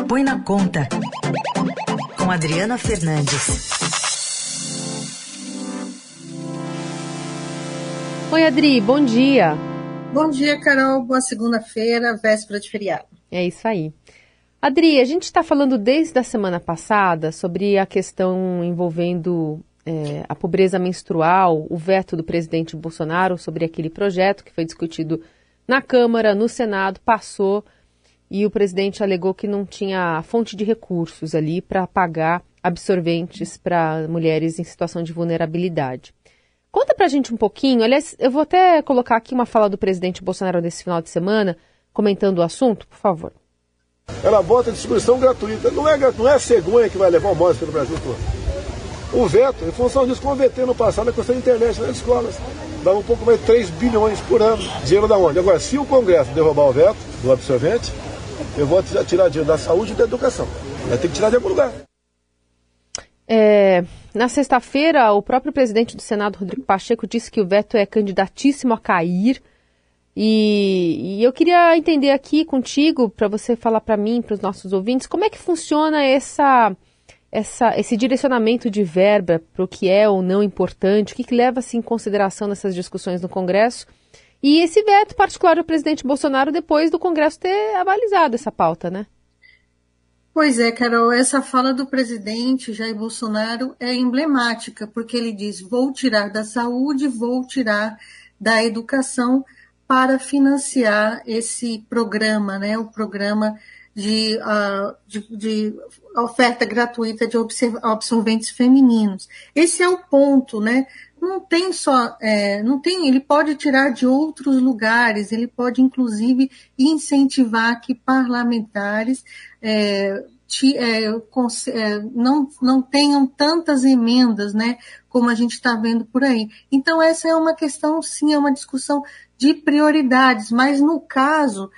Põe na Conta, com Adriana Fernandes. Oi, Adri, bom dia. Bom dia, Carol. Boa segunda-feira, véspera de feriado. É isso aí. Adri, a gente está falando desde a semana passada sobre a questão envolvendo a pobreza menstrual, o veto do presidente Bolsonaro sobre aquele projeto que foi discutido na Câmara, no Senado, passou e o presidente alegou que não tinha fonte de recursos ali para pagar absorventes para mulheres em situação de vulnerabilidade. Conta pra gente um pouquinho, aliás, eu vou até colocar aqui uma fala do presidente Bolsonaro desse final de semana, comentando o assunto, por favor. Ela bota a distribuição gratuita, não é a cegonha que vai levar o almoço pelo Brasil todo. O veto, em função disso, como o VT no passado, a questão da internet nas escolas, dava um pouco mais de 3 bilhões por ano. Dinheiro da onde? Agora, se o Congresso derrubar o veto do absorvente, eu vou tirar dinheiro da saúde e da educação. Vai ter que tirar de algum lugar. Na sexta-feira, o próprio presidente do Senado, Rodrigo Pacheco, disse que o veto é candidatíssimo a cair. E eu queria entender aqui contigo, para você falar para mim, para os nossos ouvintes, como é que funciona esse direcionamento de verba para o que é ou não importante, o que leva-se em consideração nessas discussões no Congresso, e esse veto particular do presidente Bolsonaro depois do Congresso ter avalizado essa pauta, né? Pois é, Carol, essa fala do presidente Jair Bolsonaro é emblemática, porque ele diz: vou tirar da saúde, vou tirar da educação para financiar esse programa, né? O programa de oferta gratuita de absorventes femininos. Esse é o ponto, né? Não tem só, ele pode tirar de outros lugares, ele pode inclusive incentivar que parlamentares não tenham tantas emendas, né, como a gente está vendo por aí. Então essa é uma questão, sim, é uma discussão de prioridades, mas no caso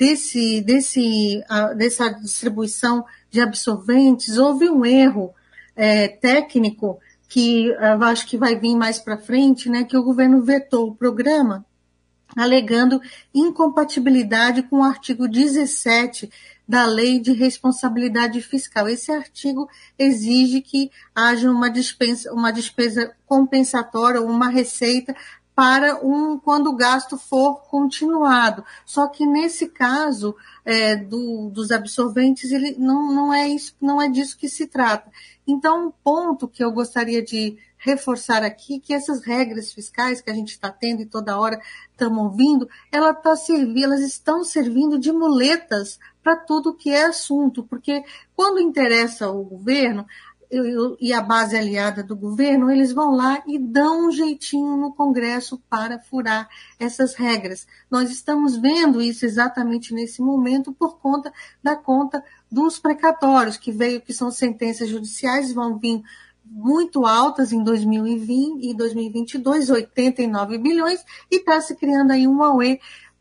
dessa distribuição de absorventes, houve um erro técnico que eu acho que vai vir mais para frente, né, que o governo vetou o programa, alegando incompatibilidade com o artigo 17 da Lei de Responsabilidade Fiscal. Esse artigo exige que haja uma despesa compensatória, uma receita para quando o gasto for continuado. Só que nesse caso dos absorventes, ele não é disso que se trata. Então, um ponto que eu gostaria de reforçar aqui, que essas regras fiscais que a gente está tendo e toda hora estamos ouvindo, elas estão servindo de muletas para tudo que é assunto, porque quando interessa o governo e a base aliada do governo, eles vão lá e dão um jeitinho no Congresso para furar essas regras. Nós estamos vendo isso exatamente nesse momento por conta da conta dos precatórios, que são sentenças judiciais, vão vir muito altas em 2020 e 2022, 89 bilhões, e está se criando aí um auê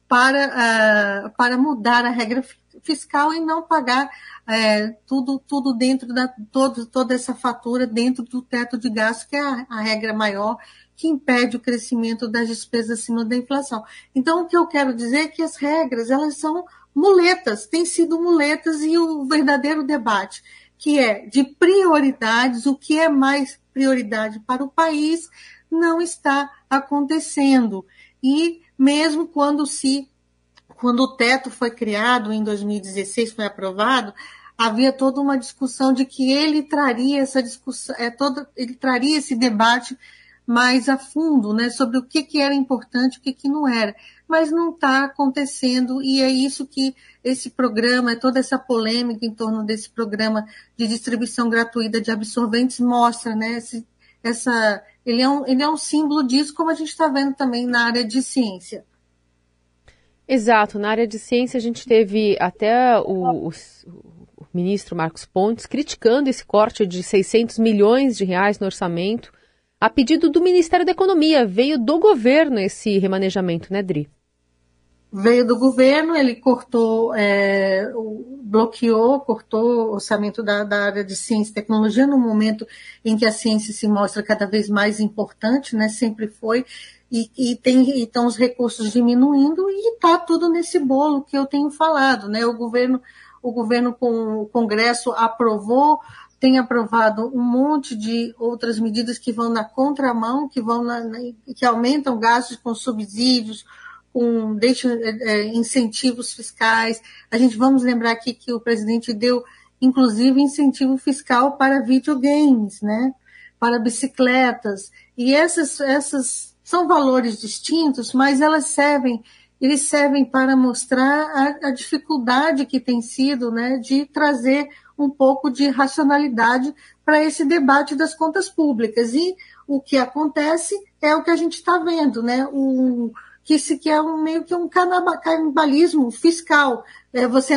para mudar a regra fiscal e não pagar tudo dentro toda essa fatura dentro do teto de gasto, que é a regra maior que impede o crescimento das despesas acima da inflação. Então, o que eu quero dizer é que as regras, elas são muletas, têm sido muletas, e o verdadeiro debate, que é de prioridades, o que é mais prioridade para o país, não está acontecendo. E mesmo quando o teto foi criado em 2016, foi aprovado, havia toda uma discussão de que ele traria essa discussão, ele traria esse debate mais a fundo, né, sobre o que era importante, o que não era. Mas não está acontecendo, e é isso que esse programa, toda essa polêmica em torno desse programa de distribuição gratuita de absorventes mostra, né? Ele é um símbolo disso, como a gente está vendo também na área de ciência. Exato, na área de ciência a gente teve até o ministro Marcos Pontes criticando esse corte de 600 milhões de reais no orçamento, a pedido do Ministério da Economia. Veio do governo esse remanejamento, né, Dri? Veio do governo, ele cortou o orçamento da área de ciência e tecnologia no momento em que a ciência se mostra cada vez mais importante, né? Sempre foi, e estão os recursos diminuindo, e está tudo nesse bolo que eu tenho falado, né? O governo o governo, com o Congresso, tem aprovado um monte de outras medidas que vão na contramão, que aumentam gastos com subsídios, deixam incentivos fiscais. Vamos lembrar aqui que o presidente deu, inclusive, incentivo fiscal para videogames, né? Para bicicletas. E essas são valores distintos, mas eles servem para mostrar a dificuldade que tem sido, né, de trazer um pouco de racionalidade para esse debate das contas públicas. E o que acontece é o que a gente está vendo, né? Que é meio que um canibalismo fiscal. Você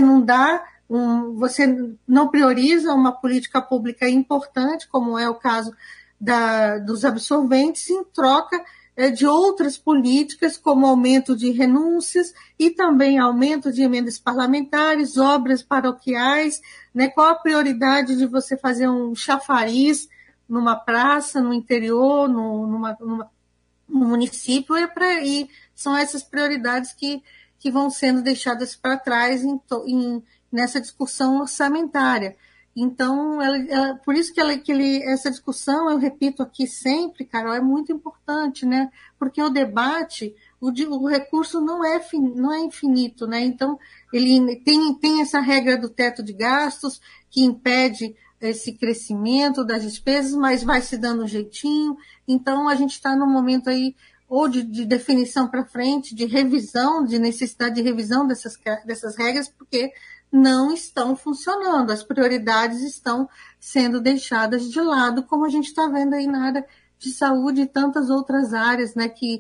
não prioriza uma política pública importante, como é o caso dos absorventes, em troca de outras políticas, como aumento de renúncias e também aumento de emendas parlamentares, obras paroquiais, né? Qual a prioridade de você fazer um chafariz numa praça, no interior, no município? São essas prioridades que vão sendo deixadas para trás nessa discussão orçamentária. Então, por isso que essa discussão, eu repito aqui sempre, Carol, é muito importante, né? Porque o debate, o recurso não é infinito, né? Então, ele tem essa regra do teto de gastos que impede esse crescimento das despesas, mas vai se dando um jeitinho. Então, a gente está num momento aí ou de definição para frente, de revisão, de necessidade de revisão dessas regras, porque não estão funcionando, as prioridades estão sendo deixadas de lado, como a gente está vendo aí na área de saúde e tantas outras áreas, né, que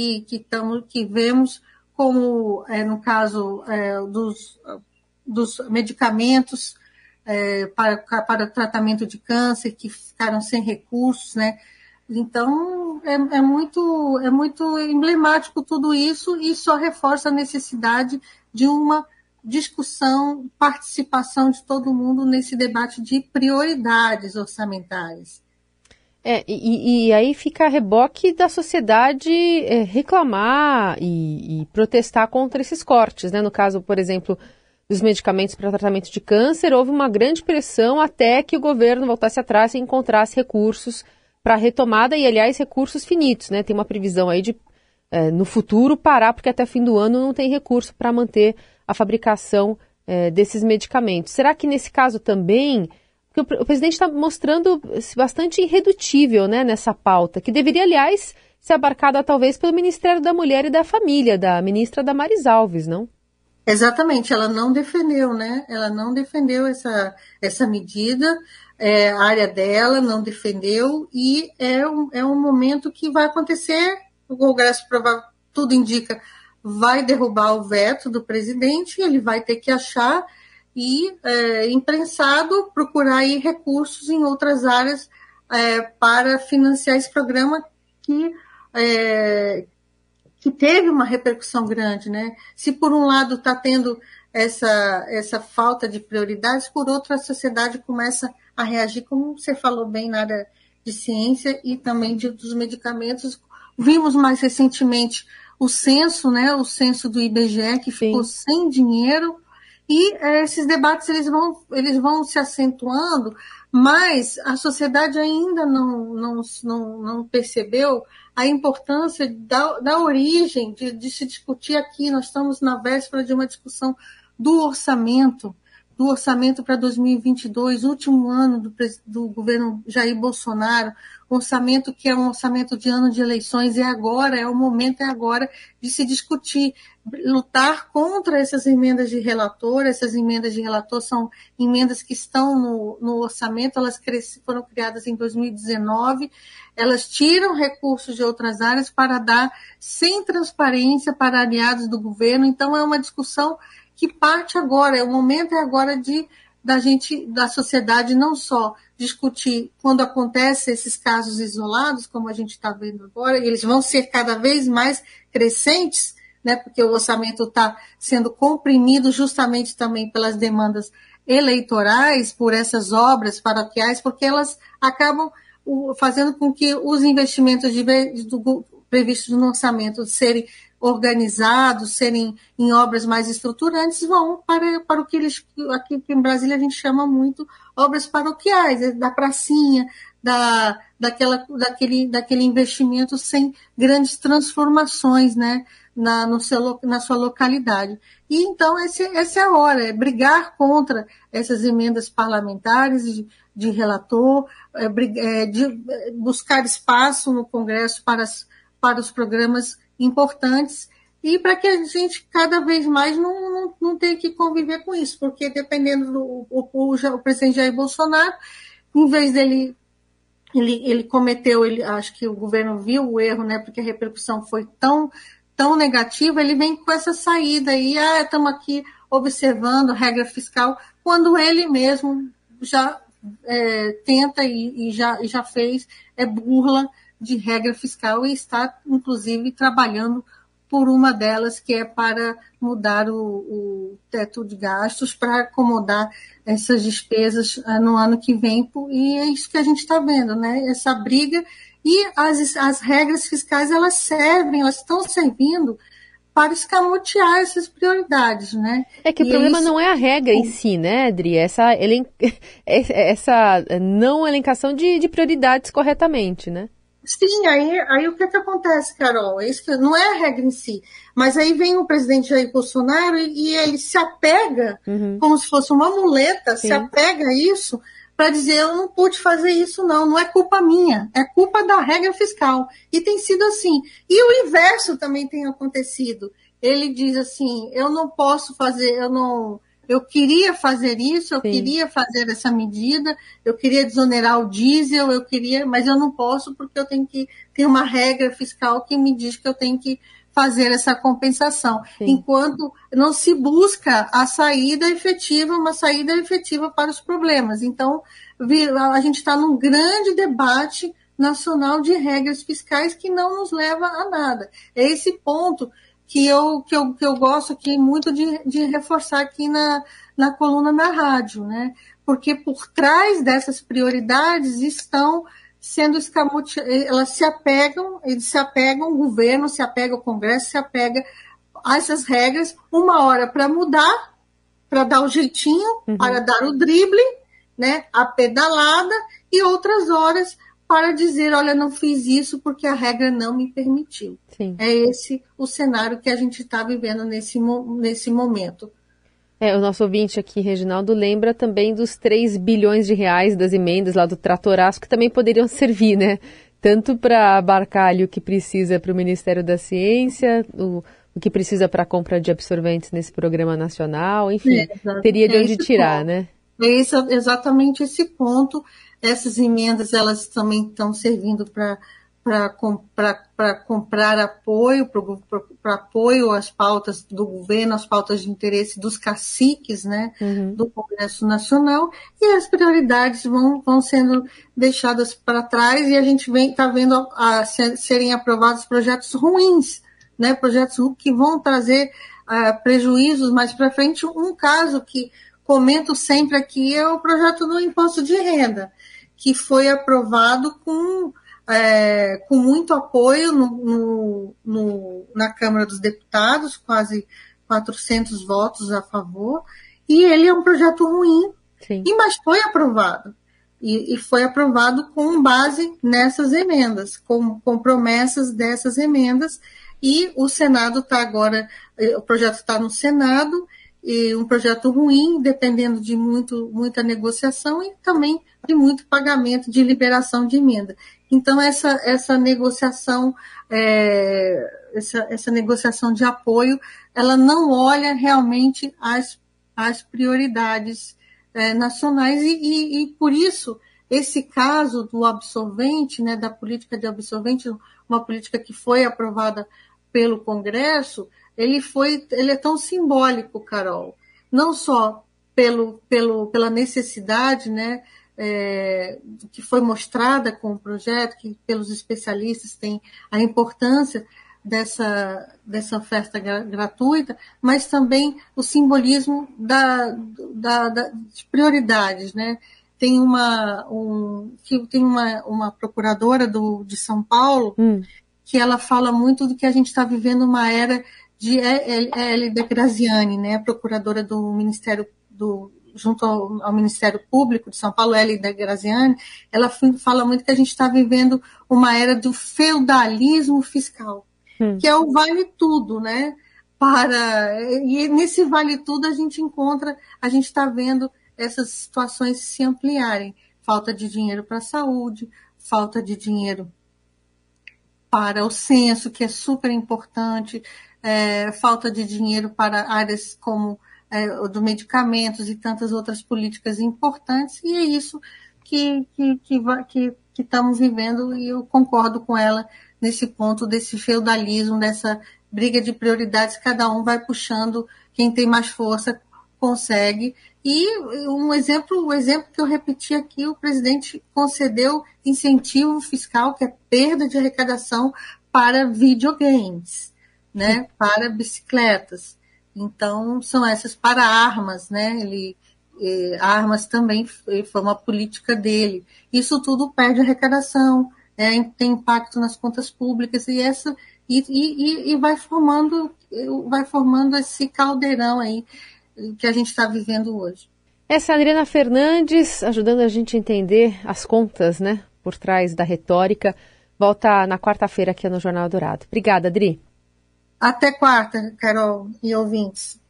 vemos, como no caso dos medicamentos para o tratamento de câncer, que ficaram sem recursos, né? Então, é muito emblemático tudo isso e só reforça a necessidade de uma discussão, participação de todo mundo nesse debate de prioridades orçamentárias. E aí fica a reboque da sociedade reclamar e protestar contra esses cortes, né? No caso, por exemplo, dos medicamentos para tratamento de câncer, houve uma grande pressão até que o governo voltasse atrás e encontrasse recursos para retomada e, aliás, recursos finitos, né? Tem uma previsão aí de, no futuro, parar, porque até fim do ano não tem recurso para manter a fabricação desses medicamentos. Será que nesse caso também, porque o presidente está mostrando-se bastante irredutível, né, nessa pauta, que deveria, aliás, ser abarcada talvez pelo Ministério da Mulher e da Família, da ministra Damares Alves, não? Exatamente, ela não defendeu, né? Ela não defendeu essa medida, a área dela não defendeu, e é um momento que vai acontecer. O Congresso, tudo indica, vai derrubar o veto do presidente, ele vai ter que achar e, imprensado, procurar aí recursos em outras áreas para financiar esse programa que teve uma repercussão grande, né? Se por um lado está tendo essa falta de prioridades, por outro a sociedade começa a reagir, como você falou bem, na área de ciência e também dos medicamentos. Vimos mais recentemente o censo, né? O censo do IBGE, que ficou sem dinheiro, e esses debates eles vão se acentuando, mas a sociedade ainda não percebeu a importância da origem de se discutir aqui. Nós estamos na véspera de uma discussão do orçamento para 2022, último ano do governo Jair Bolsonaro, orçamento que é um orçamento de ano de eleições, o momento é agora de se discutir, lutar contra essas emendas de relator. Essas emendas de relator são emendas que estão no orçamento, elas foram criadas em 2019, elas tiram recursos de outras áreas para dar sem transparência para aliados do governo. Então é uma discussão que parte agora, o momento é agora da sociedade não só discutir quando acontecem esses casos isolados, como a gente está vendo agora, e eles vão ser cada vez mais crescentes, né, porque o orçamento está sendo comprimido justamente também pelas demandas eleitorais, por essas obras paroquiais, porque elas acabam fazendo com que os investimentos previstos no orçamento serem organizados, serem em obras mais estruturantes, vão para o que aqui em Brasília a gente chama muito obras paroquiais, da pracinha, daquele investimento sem grandes transformações, né, na sua localidade. E então essa é a hora, é brigar contra essas emendas parlamentares de relator, de buscar espaço no Congresso para os programas importantes e para que a gente cada vez mais não tenha que conviver com isso, porque dependendo o presidente Jair Bolsonaro, em vez dele ele cometeu, acho que o governo viu o erro, né, porque a repercussão foi tão negativa, ele vem com essa saída aí, estamos aqui observando regra fiscal, quando ele mesmo já tenta e já fez burla de regra fiscal e está, inclusive, trabalhando por uma delas, que é para mudar o teto de gastos, para acomodar essas despesas no ano que vem, e é isso que a gente está vendo, né? Essa briga, e as regras fiscais, elas estão servindo para escamotear essas prioridades, né? É que o problema não é a regra em si, né, Adri? Essa não elencação de prioridades corretamente, né? Sim, aí o que acontece, Carol? É isso que não é a regra em si, mas aí vem o presidente Jair Bolsonaro e ele se apega, como se fosse uma muleta, se apega a isso para dizer, eu não pude fazer isso não é culpa minha, é culpa da regra fiscal. E tem sido assim. E o inverso também tem acontecido. Ele diz assim, eu não posso fazer, eu queria fazer isso, eu queria fazer essa medida, eu queria desonerar o diesel, mas eu não posso porque eu tenho que ter uma regra fiscal que me diz que eu tenho que fazer essa compensação. Sim. Enquanto não se busca uma saída efetiva para os problemas. Então, a gente está num grande debate nacional de regras fiscais que não nos leva a nada. É esse ponto que eu gosto aqui muito de reforçar aqui na coluna na rádio, né? Porque por trás dessas prioridades estão sendo eles se apegam, o governo se apega, o Congresso se apega a essas regras, uma hora para mudar, para dar o jeitinho, para dar o drible, né? A pedalada, e outras horas para dizer, olha, não fiz isso porque a regra não me permitiu. Sim. É esse o cenário que a gente está vivendo nesse momento. O nosso ouvinte aqui, Reginaldo, lembra também dos 3 bilhões de reais das emendas lá do Tratoraço, que também poderiam servir, né? Tanto para abarcar ali o que precisa para o Ministério da Ciência, o que precisa para a compra de absorventes nesse programa nacional, enfim, teria de onde tirar, ponto, né? É exatamente esse ponto. Essas emendas, elas também estão servindo para comprar apoio, para apoio às pautas do governo, às pautas de interesse dos caciques, né, do Congresso Nacional, e as prioridades vão sendo deixadas para trás, e a gente está vendo serem aprovados projetos ruins, né, projetos que vão trazer prejuízos mais para frente. Um caso que comento sempre aqui é o projeto do imposto de renda, que foi aprovado com muito apoio na Câmara dos Deputados, quase 400 votos a favor, e ele é um projeto ruim, mas foi aprovado. E foi aprovado com base nessas emendas, com promessas dessas emendas, e o Senado está agora, o projeto está no Senado, e um projeto ruim, dependendo de muita negociação e também de muito pagamento de liberação de emenda. Então, essa negociação, essa negociação de apoio, ela não olha realmente as prioridades nacionais e por isso, esse caso do absorvente, né, da política de absorvente, uma política que foi aprovada pelo Congresso, ele é tão simbólico, Carol, não só pela necessidade, né, que foi mostrada com o projeto, que pelos especialistas tem a importância dessa oferta gratuita, mas também o simbolismo de prioridades, né? Tem uma procuradora de São Paulo que ela fala muito do que a gente está vivendo uma era de Hélida Graziani, né, procuradora do Ministério junto ao Ministério Público de São Paulo, Hélida Graziani. Ela fala muito que a gente está vivendo uma era do feudalismo fiscal, que é o vale tudo, né? E nesse vale tudo a gente está vendo essas situações se ampliarem. Falta de dinheiro para a saúde, falta de dinheiro para o censo, que é super importante, falta de dinheiro para áreas como do medicamentos e tantas outras políticas importantes, e é isso que estamos vivendo, e eu concordo com ela nesse ponto desse feudalismo, dessa briga de prioridades, cada um vai puxando, quem tem mais força consegue. E um exemplo que eu repeti aqui, o presidente concedeu incentivo fiscal, que é perda de arrecadação para videogames, né, para bicicletas. Então, são essas para armas, né? Armas também foi uma política dele. Isso tudo perde arrecadação, tem impacto nas contas públicas, e vai formando esse caldeirão aí que a gente está vivendo hoje. Essa é a Adriana Fernandes, ajudando a gente a entender as contas, né, por trás da retórica. Volta na quarta-feira aqui no Jornal Dourado. Obrigada, Adri. Até quarta, Carol e ouvintes.